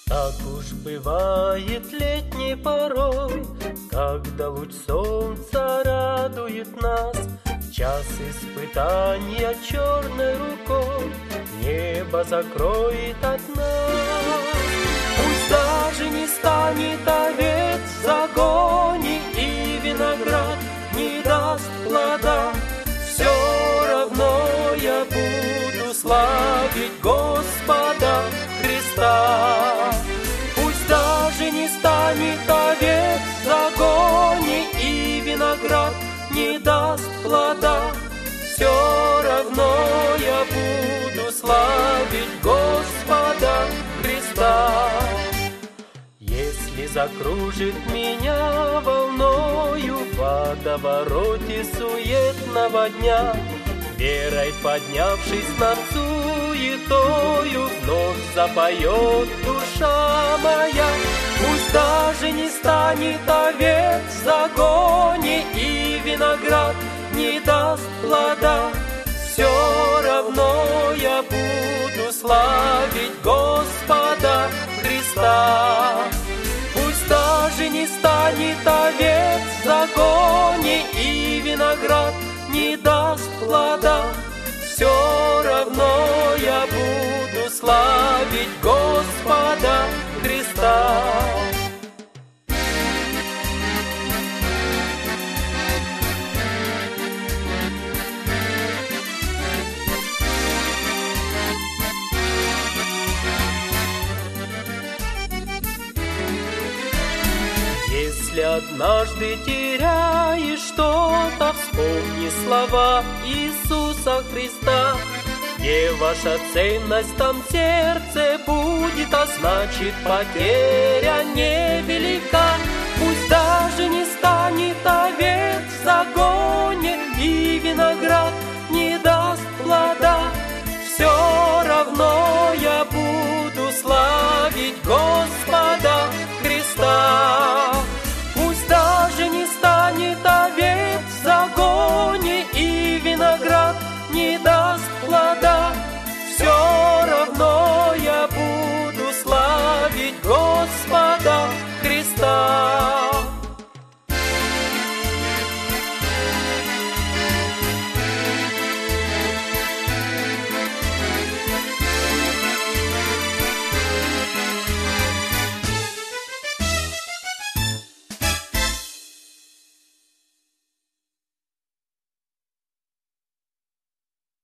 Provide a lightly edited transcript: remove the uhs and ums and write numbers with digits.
Так уж бывает летней порой, когда луч солнца радует нас. Час испытания черной рукой небо закроет от нас. Пусть даже не станет овец в загоне и виноград не даст плода, все равно я буду славить Господа Христа. Пусть даже не станет овец в загоне и виноград не даст плода, все равно я буду славить Господа Христа. Если закружит меня волною в водовороте суетного дня, верой поднявшись над суетою, вновь запоет душа моя. Пусть даже не станет овец в загоне и виноград не даст плода, все равно я буду славить Господа Христа. Пусть даже не станет овец в загоне и виноград не даст плода, все равно я буду славить Господа Христа. Если однажды теряешь что-то, вспомни слова Иисуса Христа. Где ваша ценность, там сердце будет, а значит потеря невелика. Пусть даже не станет овец